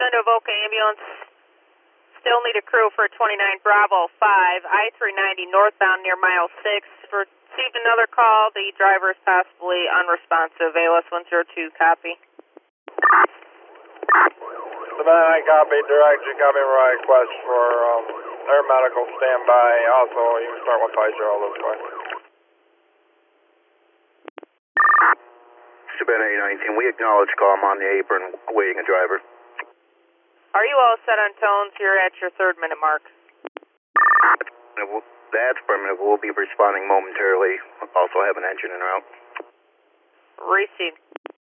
to Avoca Ambulance. Still need a crew for 29 Bravo 5, I-390 northbound near mile 6. Received another call. The driver is possibly unresponsive. ALS 102, copy. 79 copy, direct, you copy my request for air medical standby. Also, you can start with Pfizer all this way. Savannah 819, we acknowledge call. I'm on the apron waiting a driver. Are you all set on tones? You're at your 3rd minute mark. That's affirmative. We'll be responding momentarily. Also have an engine en route. Received.